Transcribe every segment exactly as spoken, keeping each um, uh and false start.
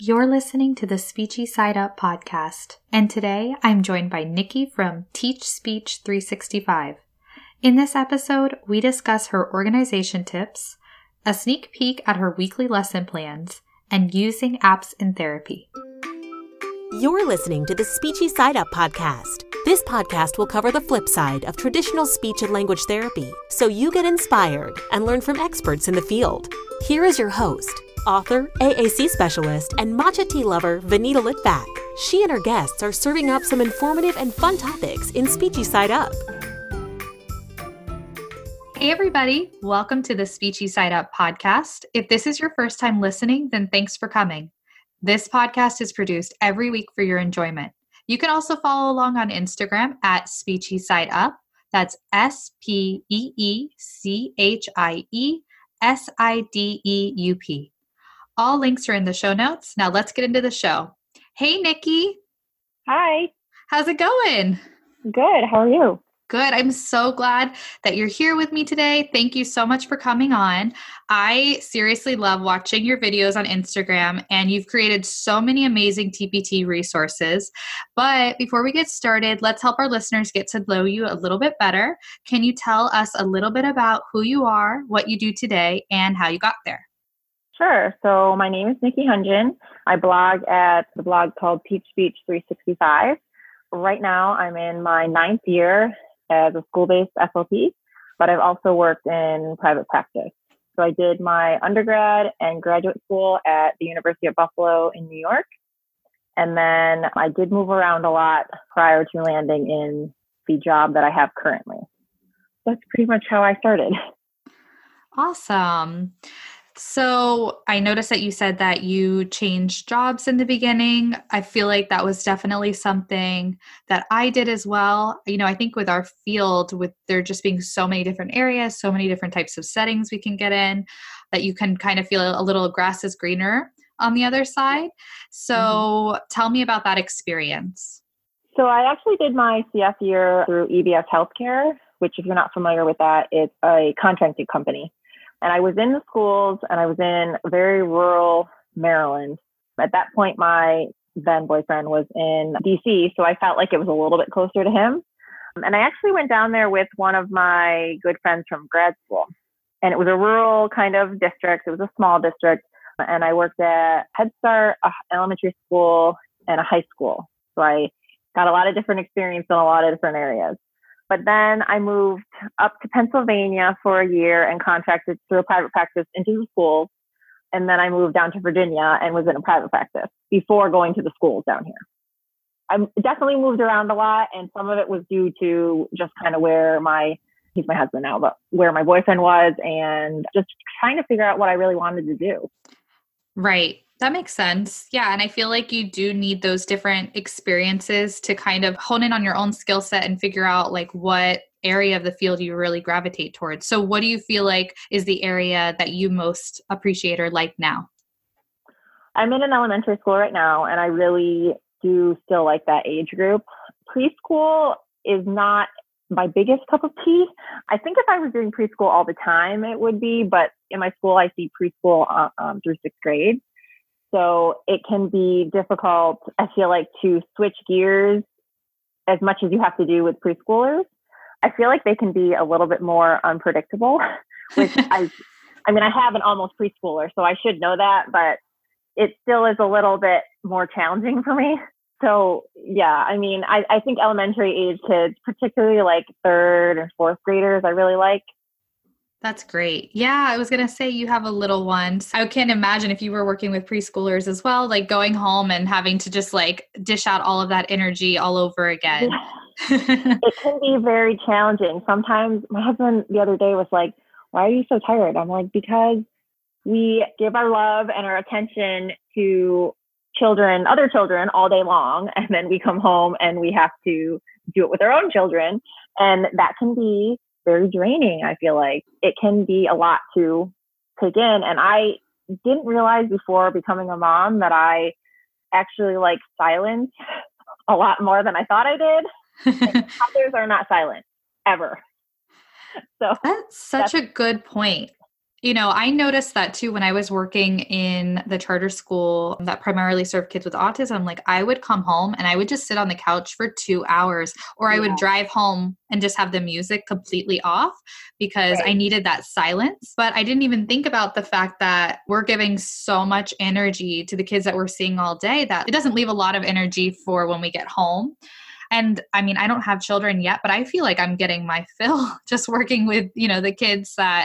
You're listening to the Speechy Side Up podcast, and today I'm joined by Nikki from Teach Speech three sixty-five. In this episode, we discuss her organization tips, a sneak peek at her weekly lesson plans, and using apps in therapy. You're listening to the Speechy Side Up podcast. This podcast will cover the flip side of traditional speech and language therapy, so you get inspired and learn from experts in the field. Here is your host, author, A A C specialist, and matcha tea lover, Vanita Litvak. She and her guests are serving up some informative and fun topics in Speechy Side Up. Hey everybody, welcome to the Speechy Side Up podcast. If this is your first time listening, then thanks for coming. This podcast is produced every week for your enjoyment. You can also follow along on Instagram at Speechy Side Up. That's S P E E C H I E S I D E U P. All links are in the show notes. Now let's get into the show. Hey, Nikki. Hi. How's it going? Good. How are you? Good. I'm so glad that you're here with me today. Thank you so much for coming on. I seriously love watching your videos on Instagram, and you've created so many amazing T P T resources. But before we get started, let's help our listeners get to know you a little bit better. Can you tell us a little bit about who you are, what you do today, and how you got there? Sure. So my name is Nikki Hunjin. I blog at the blog called Teach Speech three sixty-five. Right now, I'm in my ninth year as a school-based S L P, but I've also worked in private practice. So I did my undergrad and graduate school at the University of Buffalo in New York. And then I did move around a lot prior to landing in the job that I have currently. That's pretty much how I started. Awesome. So I noticed that you said that you changed jobs in the beginning. I feel like that was definitely something that I did as well. You know, I think with our field, with there just being so many different areas, so many different types of settings we can get in, that you can kind of feel a little grass is greener on the other side. So mm-hmm. Tell me about that experience. So I actually did my C F year through E B S Healthcare, which if you're not familiar with that, it's a contracting company. And I was in the schools and I was in very rural Maryland. At that point, my then boyfriend was in D C, so I felt like it was a little bit closer to him. And I actually went down there with one of my good friends from grad school. And it was a rural kind of district. It was a small district. And I worked at Head Start, a elementary school, and a high school. So I got a lot of different experience in a lot of different areas. But then I moved up to Pennsylvania for a year and contracted through a private practice into the schools. And then I moved down to Virginia and was in a private practice before going to the schools down here. I definitely moved around a lot, and some of it was due to just kind of where my, he's my husband now, but where my boyfriend was and just trying to figure out what I really wanted to do. Right. That makes sense. Yeah. And I feel like you do need those different experiences to kind of hone in on your own skill set and figure out like what area of the field you really gravitate towards. So what do you feel like is the area that you most appreciate or like now? I'm in an elementary school right now, and I really do still like that age group. Preschool is not my biggest cup of tea. I think if I was doing preschool all the time, it would be, but in my school, I see preschool uh, um, through sixth grade. So it can be difficult, I feel like, to switch gears as much as you have to do with preschoolers. I feel like they can be a little bit more unpredictable, which I, I mean, I have an almost preschooler, so I should know that, but it still is a little bit more challenging for me. So yeah, I mean, I, I think elementary age kids, particularly like third and fourth graders, I really like. That's great. Yeah, I was going to say you have a little one. So I can't imagine if you were working with preschoolers as well, like going home and having to just like dish out all of that energy all over again. It can be very challenging. Sometimes my husband the other day was like, why are you so tired? I'm like, because we give our love and our attention to children, other children all day long. And then we come home and we have to do it with our own children. And that can be very draining. I feel like it can be a lot to take in. And I didn't realize before becoming a mom that I actually like silence a lot more than I thought I did. Toddlers are not silent ever. So that's such that's, a good point. You know, I noticed that too when I was working in the charter school that primarily served kids with autism. Like, I would come home and I would just sit on the couch for two hours, or I would Yeah. drive home and just have the music completely off because I Right. needed that silence. But I didn't even think about the fact that we're giving so much energy to the kids that we're seeing all day that it doesn't leave a lot of energy for when we get home. And I mean, I don't have children yet, but I feel like I'm getting my fill just working with, you know, the kids that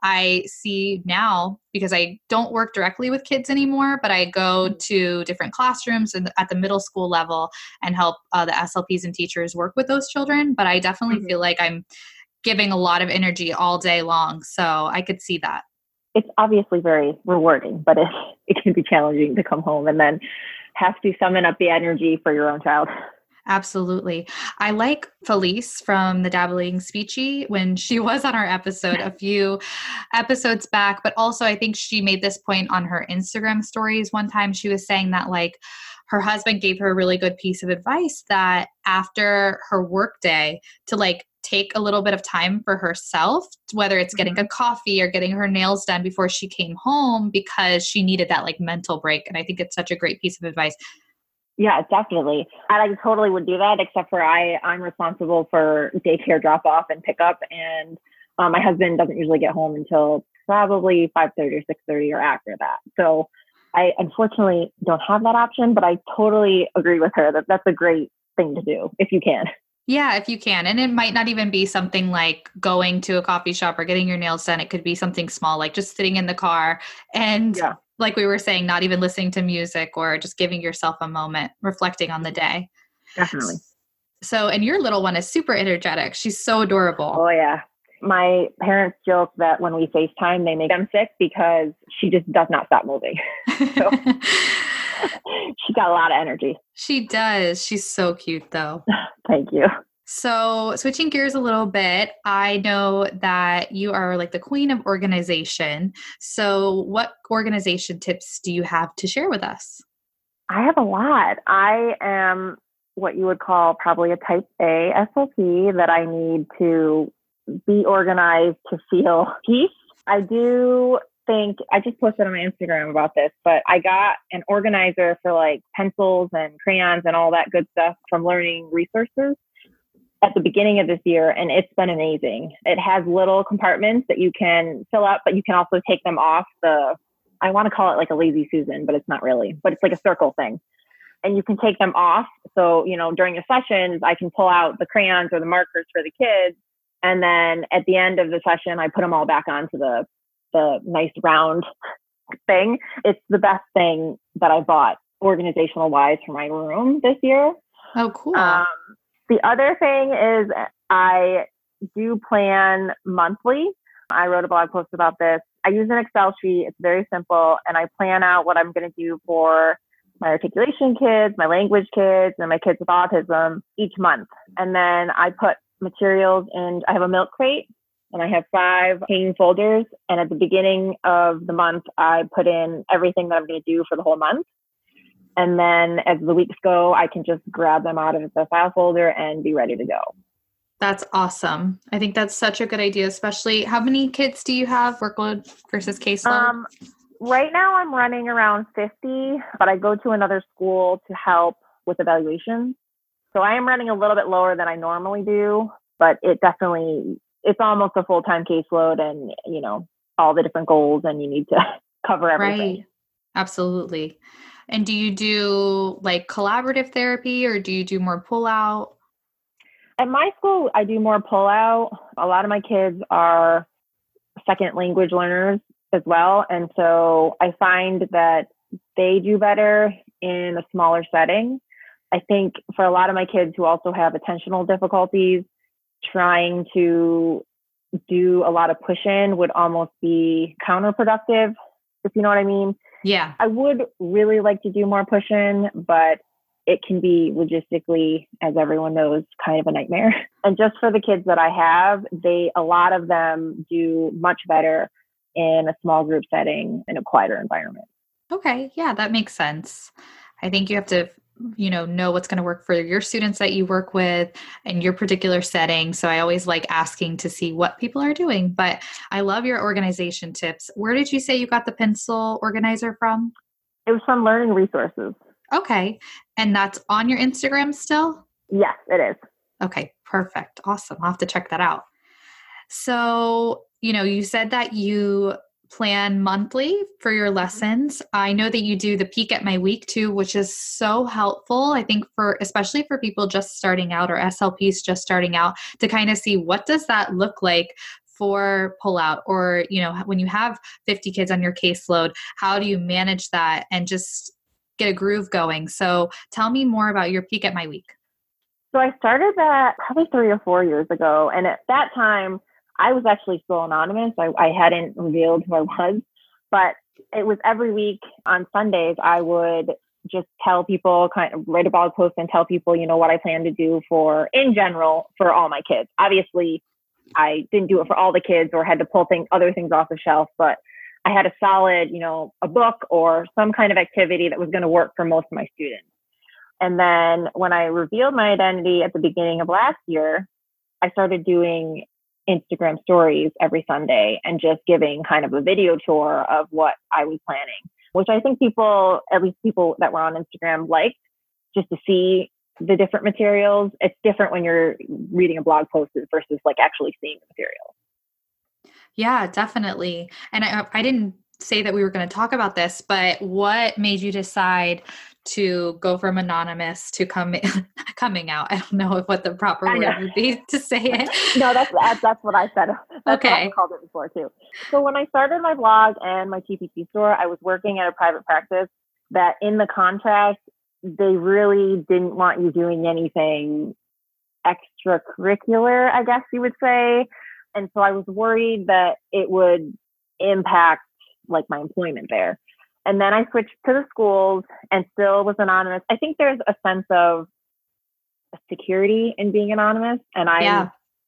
I see now, because I don't work directly with kids anymore, but I go to different classrooms and at the middle school level and help uh, the S L Ps and teachers work with those children. But I definitely Mhm. feel like I'm giving a lot of energy all day long. So I could see that. It's obviously very rewarding, but it, it can be challenging to come home and then have to summon up the energy for your own child. Absolutely. I like Felice from the Dabbling Speechy when she was on our episode a few episodes back, but also I think she made this point on her Instagram stories one time. She was saying that like her husband gave her a really good piece of advice that after her work day to like take a little bit of time for herself, whether it's getting a coffee or getting her nails done before she came home, because she needed that like mental break. And I think it's such a great piece of advice. Yeah, definitely. I like totally would do that, except for I, I'm responsible for daycare drop off and pickup. And um, my husband doesn't usually get home until probably five thirty or six thirty or after that. So I unfortunately don't have that option, but I totally agree with her that that's a great thing to do if you can. Yeah, if you can. And it might not even be something like going to a coffee shop or getting your nails done. It could be something small, like just sitting in the car and, Yeah, like we were saying, not even listening to music or just giving yourself a moment, reflecting on the day. definitely. So, and your little one is super energetic. She's so adorable. Oh, yeah. My parents joke that when we FaceTime, they make them sick because she just does not stop moving. So she's got a lot of energy. She does. She's so cute, though. Thank you. So, switching gears a little bit, I know that you are like the queen of organization. So, what organization tips do you have to share with us? I have a lot. I am what you would call probably a type A S L P, that I need to be organized to feel peace. I do think, I just posted on my Instagram about this, but I got an organizer for like pencils and crayons and all that good stuff from Learning Resources at the beginning of this year, and it's been amazing. It has little compartments that you can fill up, but you can also take them off the, I want to call it like a lazy Susan, but it's not really, but it's like a circle thing. And you can take them off. So, you know, during the sessions, I can pull out the crayons or the markers for the kids. And then at the end of the session, I put them all back onto the, the nice round thing. It's the best thing that I bought organizational wise for my room this year. Oh, cool. Um, the other thing is I do plan monthly. I wrote a blog post about this. I use an Excel sheet. It's very simple. And I plan out what I'm going to do for my articulation kids, my language kids, and my kids with autism each month. And then I put materials in, I have a milk crate and I have five hanging folders. And at the beginning of the month, I put in everything that I'm going to do for the whole month. And then as the weeks go, I can just grab them out of the file folder and be ready to go. That's awesome. I think that's such a good idea, especially how many kids do you have, workload versus caseload? Um, right now I'm running around fifty, but I go to another school to help with evaluations. So I am running a little bit lower than I normally do, but it definitely, it's almost a full-time caseload and, you know, all the different goals and you need to cover everything. Right. Absolutely. And do you do like collaborative therapy or do you do more pull out? At my school, I do more pull out. A lot of my kids are second language learners as well. And so I find that they do better in a smaller setting. I think for a lot of my kids who also have attentional difficulties, trying to do a lot of push-in would almost be counterproductive, if you know what I mean. Yeah. I would really like to do more push-in, but it can be logistically, as everyone knows, kind of a nightmare. And just for the kids that I have, they, a lot of them do much better in a small group setting in a quieter environment. Okay. Yeah, that makes sense. I think you have to you know, know what's going to work for your students that you work with and your particular setting. So I always like asking to see what people are doing, but I love your organization tips. Where did you say you got the pencil organizer from? It was from Learning Resources. Okay. And that's on your Instagram still? Yes, it is. Okay, perfect. Awesome. I'll have to check that out. So, you know, you said that you plan monthly for your lessons. I know that you do the peek at my week too, which is so helpful. I think for, especially for people just starting out or S L Ps just starting out, to kind of see what does that look like for pullout, or, you know, when you have fifty kids on your caseload, how do you manage that and just get a groove going? So tell me more about your peek at my week. So I started that probably three or four years ago. And at that time, I was actually still anonymous. I, I hadn't revealed who I was, but it was every week on Sundays, I would just tell people, kind of write a blog post and tell people, you know, what I plan to do for, in general, for all my kids. Obviously, I didn't do it for all the kids or had to pull things, other things off the shelf, but I had a solid, you know, a book or some kind of activity that was going to work for most of my students. And then when I revealed my identity at the beginning of last year, I started doing Instagram stories every Sunday and just giving kind of a video tour of what I was planning, which I think people, at least people that were on Instagram, liked, just to see the different materials. It's different when you're reading a blog post versus like actually seeing the material. Yeah, definitely. And I, I didn't say that we were going to talk about this, but what made you decide to go from anonymous to come, coming out? I don't know if what the proper word would be to say it. No, that's, that's that's what I said. That's okay. what I called it before too. So when I started my blog and my T P T store, I was working at a private practice that in the contract, they really didn't want you doing anything extracurricular, I guess you would say. And so I was worried that it would impact like my employment there. And then I switched to the schools and still was anonymous. I think there's a sense of security in being anonymous. And I'm yeah.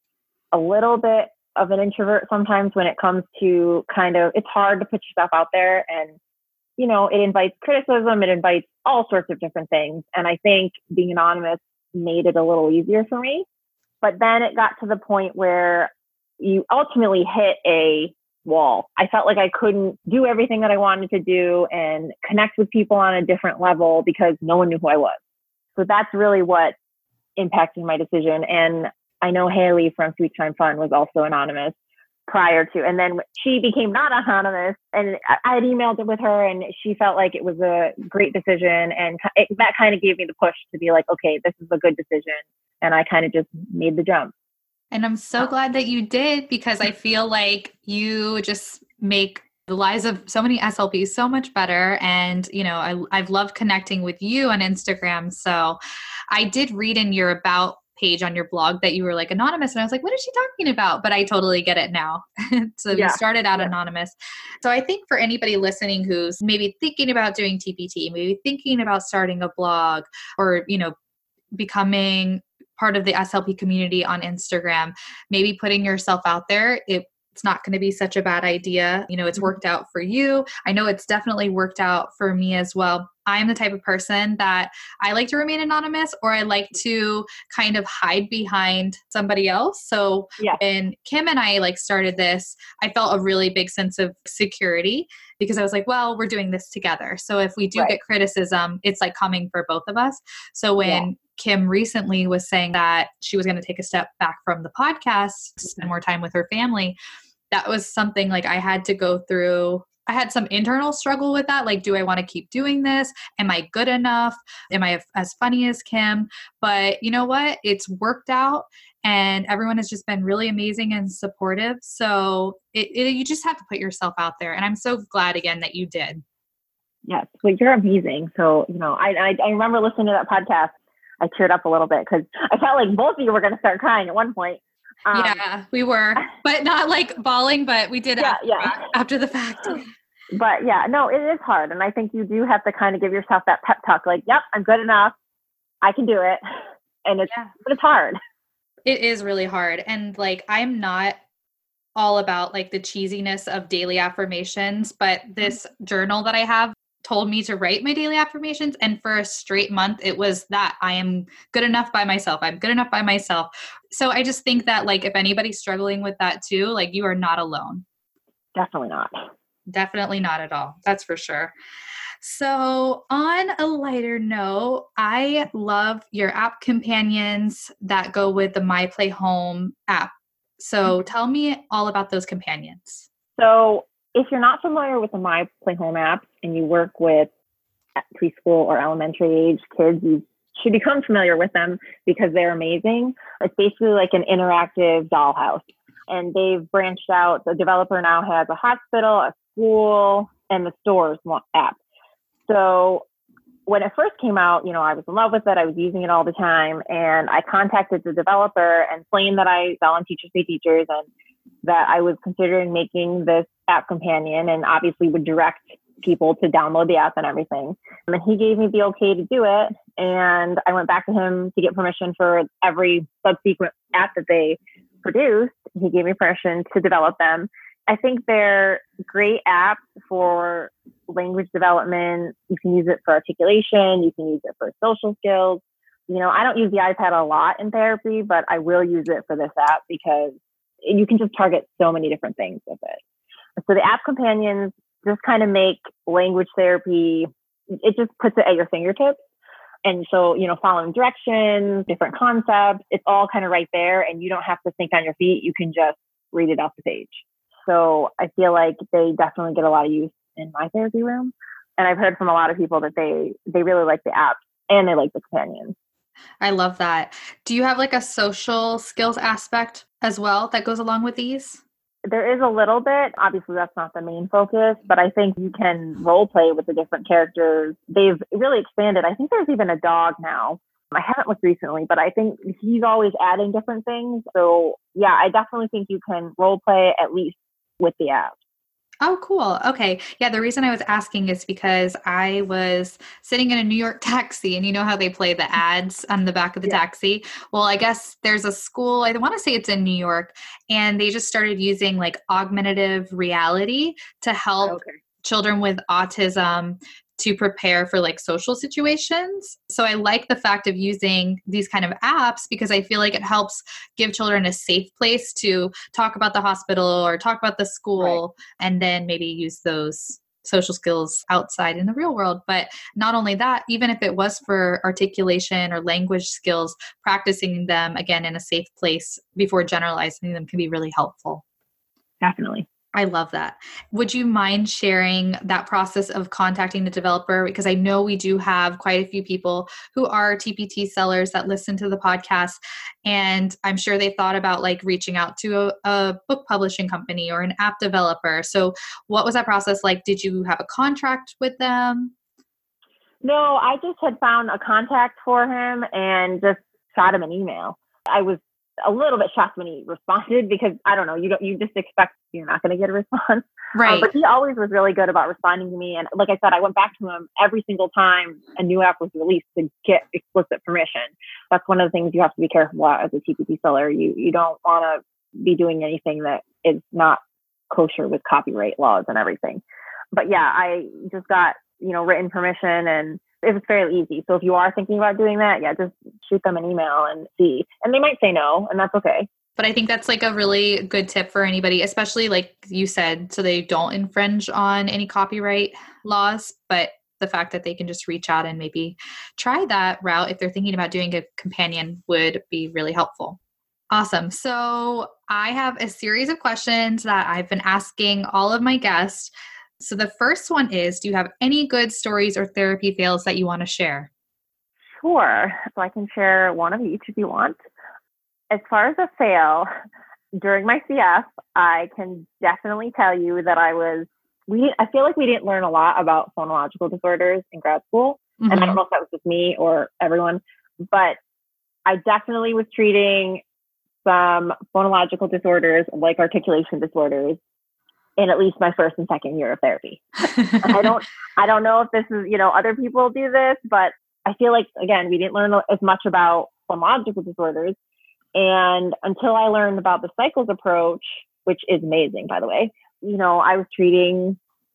a little bit of an introvert sometimes when it comes to kind of, it's hard to put yourself out there. And, you know, it invites criticism. It invites all sorts of different things. And I think being anonymous made it a little easier for me. But then it got to the point where you ultimately hit a wall. I felt like I couldn't do everything that I wanted to do and connect with people on a different level because no one knew who I was. So that's really what impacted my decision. And I know Haley from Sweet Time Fun was also anonymous prior to, and then she became not anonymous, and I had emailed it with her and she felt like it was a great decision. And it, that kind of gave me the push to be like, okay, this is a good decision. And I kind of just made the jump. And I'm so glad that you did, because I feel like you just make the lives of so many S L Ps so much better. And, you know, I, I've loved connecting with you on Instagram. So I did read in your about page on your blog that you were like anonymous. And I was like, what is she talking about? But I totally get it now. So yeah. You started out yeah. anonymous. So I think for anybody listening who's maybe thinking about doing T P T, maybe thinking about starting a blog, or, you know, becoming part of the S L P community on Instagram, maybe putting yourself out there, it, it's not going to be such a bad idea. You know, it's worked out for you. I know it's definitely worked out for me as well. I'm the type of person that I like to remain anonymous, or I like to kind of hide behind somebody else. So yeah. when Kim and I like started this, I felt a really big sense of security, because I was like, well, we're doing this together. So if we do right. get criticism, it's like coming for both of us. So when yeah. Kim recently was saying that she was going to take a step back from the podcast to spend more time with her family, that was something like I had to go through. I had some internal struggle with that. Like, do I want to keep doing this? Am I good enough? Am I as funny as Kim? But you know what? It's worked out, and everyone has just been really amazing and supportive. So it, it, you just have to put yourself out there. And I'm so glad again that you did. Yes. Well, you're amazing. So, you know, I, I, I remember listening to that podcast. I teared up a little bit because I felt like both of you were going to start crying at one point. Um, yeah, we were, but not like bawling, but we did yeah, after, yeah. after the fact. But yeah, no, it is hard. And I think you do have to kind of give yourself that pep talk, like, yep, I'm good enough. I can do it. And it's, yeah. but it's hard. It is really hard. And like, I'm not all about like the cheesiness of daily affirmations, but this journal that I have told me to write my daily affirmations. And for a straight month, it was that I am good enough by myself. I'm good enough by myself. So I just think that like, if anybody's struggling with that too, like you are not alone. Definitely not. Definitely not at all. That's for sure. So on a lighter note, I love your app companions that go with the My Play Home app. So tell me all about those companions. So if you're not familiar with the My Play Home app and you work with preschool or elementary age kids, you should become familiar with them because they're amazing. It's basically like an interactive dollhouse. And they've branched out. The developer now has a hospital, a school, and the stores app. So when it first came out, you know, I was in love with it. I was using it all the time. And I contacted the developer and explained that I sell on Teachers Pay Teachers and that I was considering making this app companion and obviously would direct people to download the app and everything. And he gave me the okay to do it. And I went back to him to get permission for every subsequent app that they produced. He gave me permission to develop them. I think they're great apps for language development. You can use it for articulation. You can use it for social skills. You know, I don't use the iPad a lot in therapy, but I will use it for this app because you can just target so many different things with it. So the app companions just kind of make language therapy, it just puts it at your fingertips. And so, you know, following directions, different concepts, it's all kind of right there. And you don't have to think on your feet. You can just read it off the page. So I feel like they definitely get a lot of use in my therapy room. And I've heard from a lot of people that they, they really like the app and they like the companions. I love that. Do you have like a social skills aspect as well that goes along with these? There is a little bit. Obviously, that's not the main focus, but I think you can role play with the different characters. They've really expanded. I think there's even a dog now. I haven't looked recently, but I think he's always adding different things. So yeah, I definitely think you can role play at least with the app. Oh, cool. Okay. Yeah. The reason I was asking is because I was sitting in a New York taxi and you know how they play the ads on the back of the yeah. taxi. Well, I guess there's a school, I want to say it's in New York, and they just started using like augmentative reality to help okay. children with autism to prepare for like social situations. So I like the fact of using these kind of apps because I feel like it helps give children a safe place to talk about the hospital or talk about the school right. and then maybe use those social skills outside in the real world. But not only that, even if it was for articulation or language skills, practicing them again in a safe place before generalizing them can be really helpful. Definitely. I love that. Would you mind sharing that process of contacting the developer? Because I know we do have quite a few people who are T P T sellers that listen to the podcast. And I'm sure they thought about like reaching out to a, a book publishing company or an app developer. So what was that process like? Did you have a contract with them? No, I just had found a contact for him and just shot him an email. I was a little bit shocked when he responded because I don't know, you don't, you just expect you're not going to get a response. Right. Um, but he always was really good about responding to me. And like I said, I went back to him every single time a new app was released to get explicit permission. That's one of the things you have to be careful about as a T P T seller. You, you don't want to be doing anything that is not kosher with copyright laws and everything. But yeah, I just got, you know, written permission and it was fairly easy. So if you are thinking about doing that, yeah, just shoot them an email and see. And they might say no, and that's okay. But I think that's like a really good tip for anybody, especially like you said, so they don't infringe on any copyright laws, but the fact that they can just reach out and maybe try that route if they're thinking about doing a companion would be really helpful. Awesome. So I have a series of questions that I've been asking all of my guests. So the first one is, do you have any good stories or therapy fails that you want to share? Sure. So I can share one of each if you want. As far as a fail, during my C F, I can definitely tell you that I was, we. I feel like we didn't learn a lot about phonological disorders in grad school. Mm-hmm. And I don't know if that was just me or everyone, but I definitely was treating some phonological disorders like articulation disorders in at least my first and second year of therapy. I don't, I don't know if this is, you know, other people do this, but I feel like, again, we didn't learn as much about phonological disorders. And until I learned about the cycles approach, which is amazing, by the way, you know, I was treating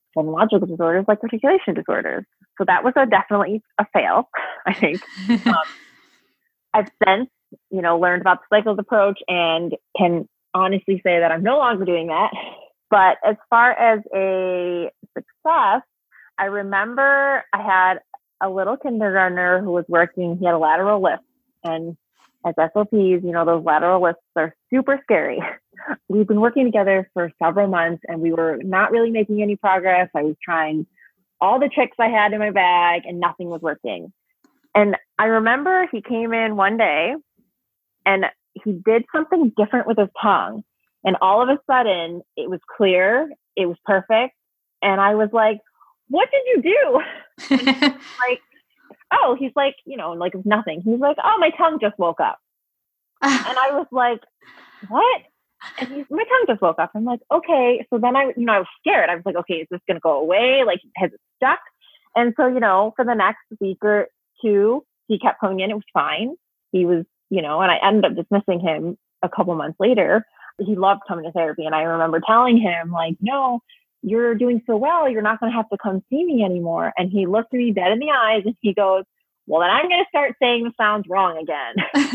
phonological disorders like articulation disorders. So that was a definitely a fail, I think. um, I've since, you know, learned about the cycles approach and can honestly say that I'm no longer doing that. But as far as a success, I remember I had a little kindergartner who was working, he had a lateral lisp, and as S L Ps, you know, those lateral lisps are super scary. We've been working together for several months and we were not really making any progress. I was trying all the tricks I had in my bag and nothing was working. And I remember he came in one day and he did something different with his tongue. And all of a sudden it was clear, it was perfect. And I was like, what did you do? Like, oh, he's like, you know, like it's nothing. He's like, oh, my tongue just woke up. And I was like, what? And he's, my tongue just woke up. I'm like, okay. So then I, you know, I was scared. I was like, okay, is this going to go away? Like, has it stuck? And so, you know, for the next week or two, he kept coming in. It was fine. He was, you know, and I ended up dismissing him a couple months later. He loved coming to therapy. And I remember telling him like, no, you're doing so well. You're not going to have to come see me anymore. And he looked me dead in the eyes and he goes, well, then I'm going to start saying the sounds wrong again.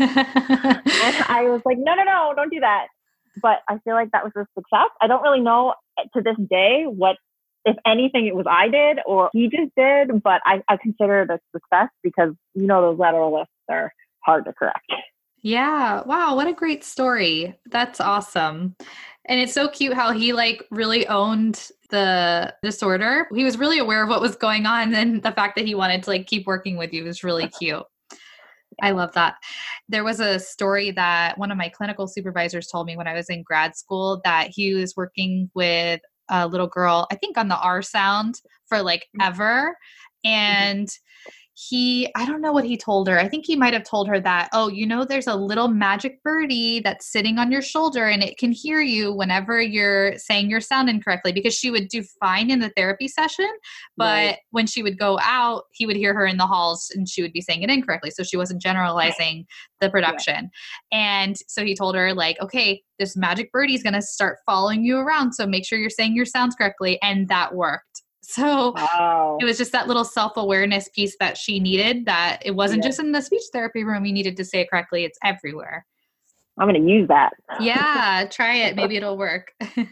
And I was like, no, no, no, don't do that. But I feel like that was a success. I don't really know to this day what, if anything, it was I did or he just did, but I, I consider it a success because, you know, those lateral lisps are hard to correct. Yeah. Wow. What a great story. That's awesome. And it's so cute how he like really owned the disorder. He was really aware of what was going on. And the fact that he wanted to like keep working with you was really cute. I love that. There was a story that one of my clinical supervisors told me when I was in grad school that he was working with a little girl, I think on the R sound for like ever. And he, I don't know what he told her. I think he might have told her that, oh, you know, there's a little magic birdie that's sitting on your shoulder and it can hear you whenever you're saying your sound incorrectly, because she would do fine in the therapy session. But right. when she would go out, he would hear her in the halls and she would be saying it incorrectly. So she wasn't generalizing the production. Yeah. And so he told her like, okay, this magic birdie is going to start following you around. So make sure you're saying your sounds correctly. And that worked. So wow. It was just that little self-awareness piece that she needed, that it wasn't yeah. just in the speech therapy room. You needed to say it correctly. It's everywhere. I'm going to use that. Yeah, try it. Maybe it'll work.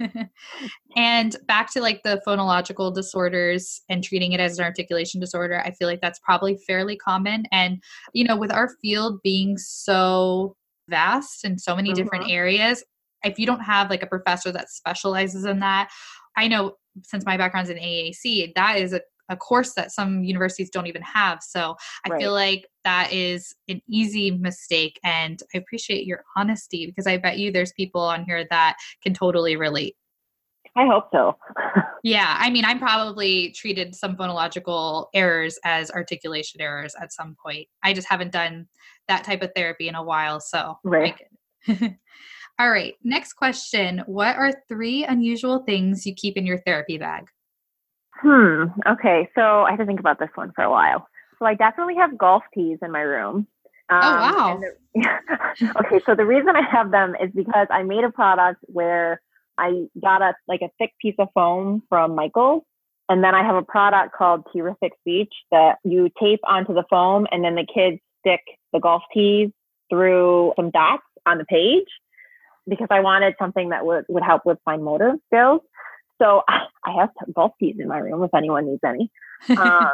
And back to like the phonological disorders and treating it as an articulation disorder, I feel like that's probably fairly common. And, you know, with our field being so vast in so many mm-hmm. different areas, if you don't have like a professor that specializes in that, I know since my background's in A A C, that is a, a course that some universities don't even have. So I right. feel like that is an easy mistake. And I appreciate your honesty because I bet you there's people on here that can totally relate. I hope so. Yeah. I mean, I probably treated some phonological errors as articulation errors at some point. I just haven't done that type of therapy in a while. So right. All right. Next question. What are three unusual things you keep in your therapy bag? Hmm. Okay. So I had to think about this one for a while. So I definitely have golf tees in my room. Um, oh, wow. The, okay. So the reason I have them is because I made a product where I got a like a thick piece of foam from Michaels. And then I have a product called Terrific Speech that you tape onto the foam and then the kids stick the golf tees through some dots on the page, because I wanted something that would, would help with fine motor skills. So I have golf tees in my room if anyone needs any. Um,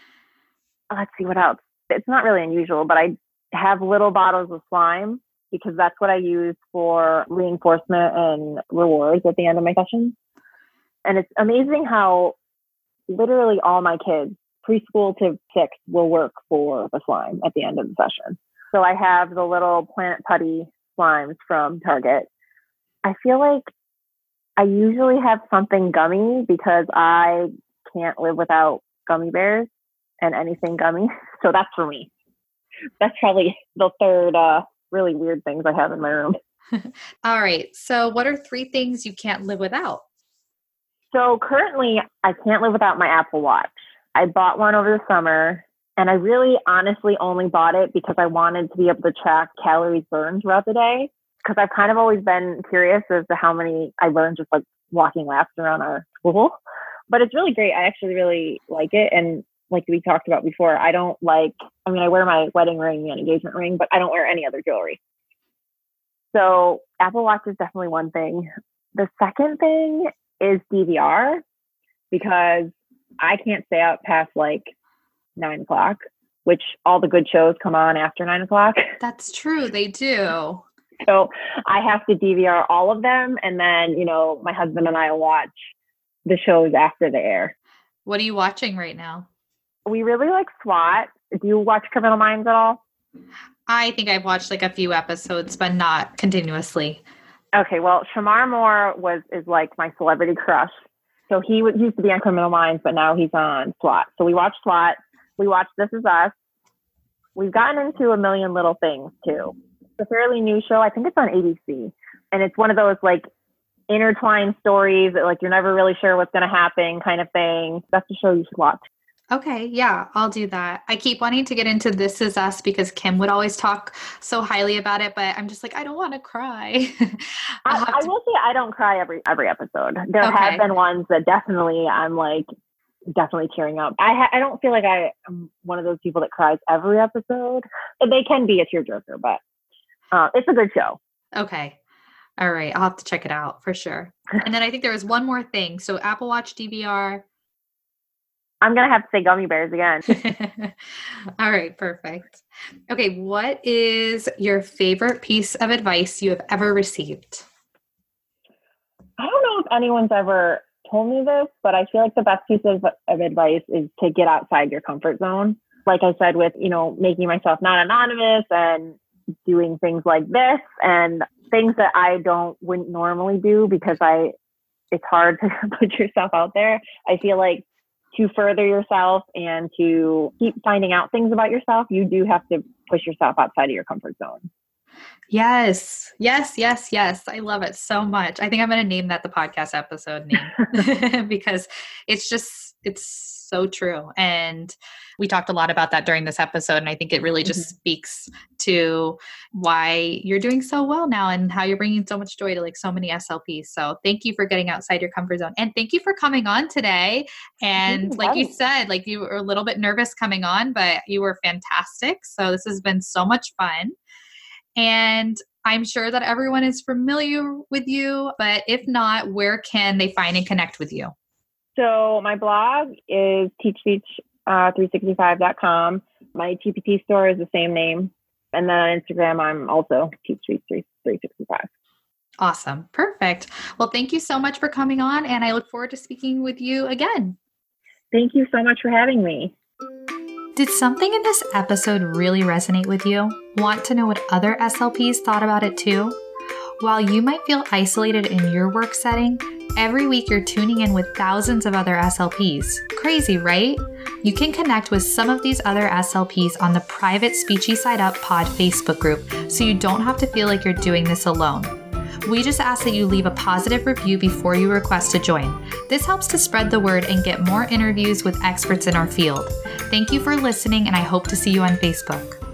let's see what else. It's not really unusual, but I have little bottles of slime because that's what I use for reinforcement and rewards at the end of my sessions. And it's amazing how literally all my kids, preschool to six, will work for the slime at the end of the session. So I have the little Planet Putty slimes from Target. I feel like I usually have something gummy because I can't live without gummy bears and anything gummy. So that's for me. That's probably the third uh, really weird things I have in my room. All right. So what are three things you can't live without? So currently I can't live without my Apple Watch. I bought one over the summer. And I really honestly only bought it because I wanted to be able to track calories burned throughout the day. Because I've kind of always been curious as to how many I burned just like walking laps around our school. but it's really great. I actually really like it. And like we talked about before, I don't like, I mean, I wear my wedding ring and engagement ring, but I don't wear any other jewelry. So Apple Watch is definitely one thing. The second thing is D V R, because I can't stay up past like nine o'clock, which all the good shows come on after nine o'clock. That's true. They do. So I have to D V R all of them. And then, you know, my husband and I will watch the shows after they air. What are you watching right now? We really like SWAT. Do you watch Criminal Minds at all? I think I've watched like a few episodes, but not continuously. Okay, well, Shamar Moore was is like my celebrity crush. So he, w- he used to be on Criminal Minds, but now he's on SWAT. So we watched SWAT. We watched This Is Us. We've gotten into A Million Little Things too. It's a fairly new show. I think it's on A B C. And it's one of those like intertwined stories that like you're never really sure what's going to happen kind of thing. That's a show you should watch. Okay, yeah, I'll do that. I keep wanting to get into This Is Us because Kim would always talk so highly about it, but I'm just like, I don't want to cry. I, to... I will say I don't cry every every episode. There okay. have been ones that definitely I'm like definitely tearing up. I ha- I don't feel like I am one of those people that cries every episode. They can be a tearjerker, but uh, it's a good show. Okay. All right. I'll have to check it out for sure. And then I think there was one more thing. So Apple Watch, D V R. I'm going to have to say gummy bears again. All right. Perfect. Okay. What is your favorite piece of advice you have ever received? I don't know if anyone's ever told me this, but I feel like the best piece of, of advice is to get outside your comfort zone. Like I said, with, you know, making myself not anonymous and doing things like this and things that I don't wouldn't normally do because I, it's hard to put yourself out there. I feel like to further yourself and to keep finding out things about yourself, you do have to push yourself outside of your comfort zone. Yes, yes, yes, yes. I love it so much. I think I'm going to name that the podcast episode name because it's just, it's so true. And we talked a lot about that during this episode. And I think it really just mm-hmm. speaks to why you're doing so well now and how you're bringing so much joy to like so many S L Ps. So thank you for getting outside your comfort zone. And thank you for coming on today. And like you said, like you were a little bit nervous coming on, but you were fantastic. So this has been so much fun. And I'm sure that everyone is familiar with you, but if not, where can they find and connect with you? So my blog is teach speech three sixty-five dot com. My T P T store is the same name. And then on Instagram, I'm also teach speech three sixty-five. Awesome. Perfect. Well, thank you so much for coming on, and I look forward to speaking with you again. Thank you so much for having me. Did something in this episode really resonate with you? Want to know what other S L Ps thought about it too? While you might feel isolated in your work setting, every week you're tuning in with thousands of other S L Ps. Crazy, right? You can connect with some of these other S L Ps on the private Speechy Side Up Pod Facebook group, so you don't have to feel like you're doing this alone. We just ask that you leave a positive review before you request to join. This helps to spread the word and get more interviews with experts in our field. Thank you for listening, and I hope to see you on Facebook.